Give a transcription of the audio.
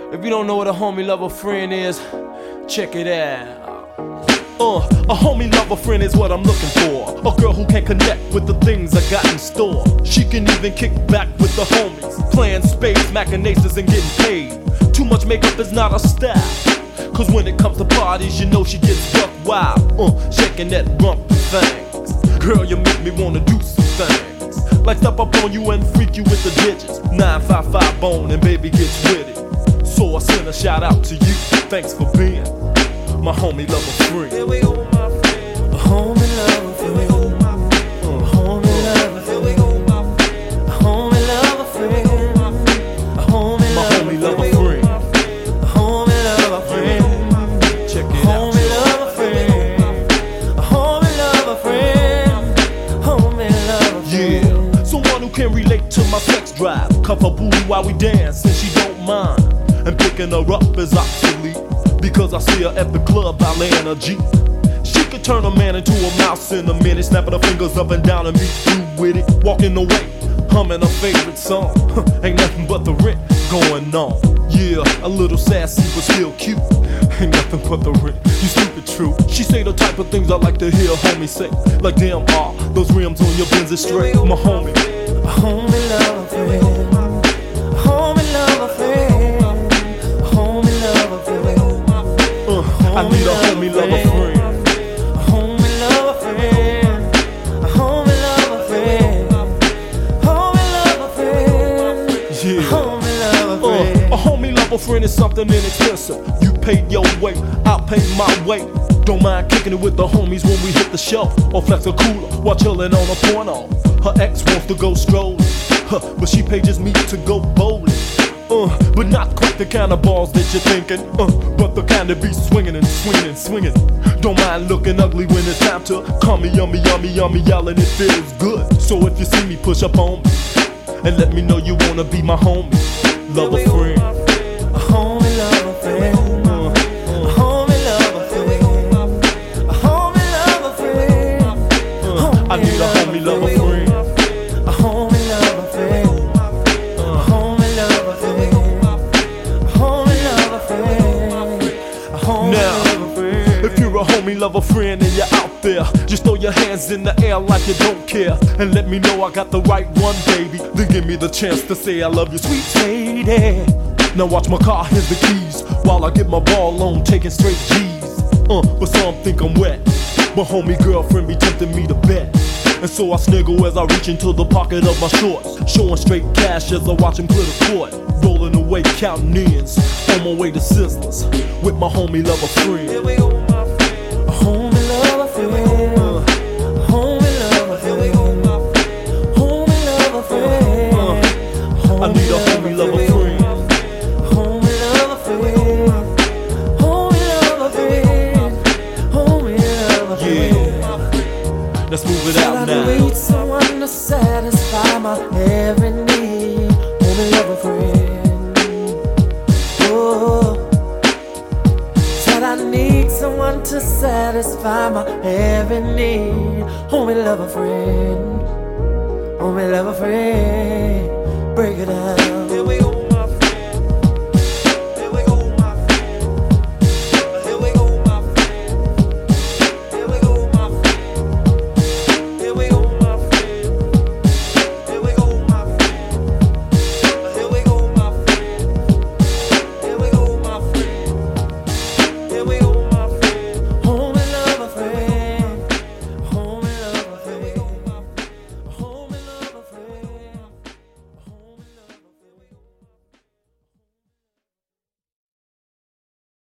If you don't know what a homie, lover, friend is, check it out. A homie, lover, friend is what I'm looking for. A girl who can connect with the things I got in store. She can even kick back with the homies, playing spades, machinations, and getting paid. Too much makeup is not a style, cause when it comes to parties, you know she gets buck wild, shaking that rump things. Girl, you make me wanna do some things, like step up on you and freak you with the digits. 955 bone and baby gets with it. So I send a shout out to you, thanks for being my homie, lover, friend. Here we go, my friend. A homie, lover, friend. A homie, lover, friend. Here we go, my friend. A homie, lover, friend. A homie, lover, friend. A homie, lover, friend. Check it out. Homie, lover, friend. A homie, lover, friend. Homie, lover, friend. Yeah, someone who can relate to my sex drive. Cuff her booty while we dance, and she don't mind. And picking her up is obsolete, because I see her at the club, I lay in a Jeep. She could turn a man into a mouse in a minute, snapping her fingers up and down and be through with it. Walking away, humming her favorite song. Ain't nothing but the rent going on. Yeah, a little sassy but still cute. Ain't nothing but the rent, you stupid true. She say the type of things I like to hear homie say. Like damn, those rims on your Benz is straight. My homie, a homie, lover, friend. A homie, lover, friend. A homie, lover, friend. I need a homie, lover, friend. A homie, lover, friend. A homie, lover, friend. Homie, lover, friend. Yeah. Homie, lover, friend. A homie, lover, friend is something inexpensive. You pay your way, I'll pay my way. Don't mind kicking it with the homies when we hit the show, or flex a cooler while chilling on a porno. Her ex wants to go strolling, but she pages me to go bowling. But not quite the kind of balls that you're thinking, but the kind that be swinging and swinging and swinging. Don't mind looking ugly when it's time to call me yummy, yummy, yummy, yelling it feels good. So if you see me, push up on me and let me know you wanna be my homie, lover, friend. A homie, lover, friend. A homie, lover, friend. A homie, lover, friend. I need a homie, lover, friend. A homie, lover, friend. A homie, lover, friend. A homie, lover, friend. A homie, lover, friend. If you're a homie, lover, friend, and you're out there, just throw your hands in the air like you don't care, and let me know I got the right one, baby. Then give me the chance to say I love you, sweet lady. Now watch my car, here's the keys, while I get my ball on, taking straight G's. But some think I'm wet, but homie girlfriend be tempting me to bet. And so I sniggle as I reach into the pocket of my shorts, showing straight cash as I watch him clear the court. Rolling away, counting ends, on my way to Sizzlers, with my homie, lover, friend. Here we go, my friend. A homie, lover, friend. A homie, lover, friend. Homie, lover, friend. I need a homie, lover, friend. Homie, lover, friend. Homie, lover, friend. Homie, lover, friend. Yeah, let's move it out I now. need someone to satisfy my every need. Homie, lover, friend. Oh, said I need someone to satisfy my every need. Homie, lover, friend. Homie, lover, friend.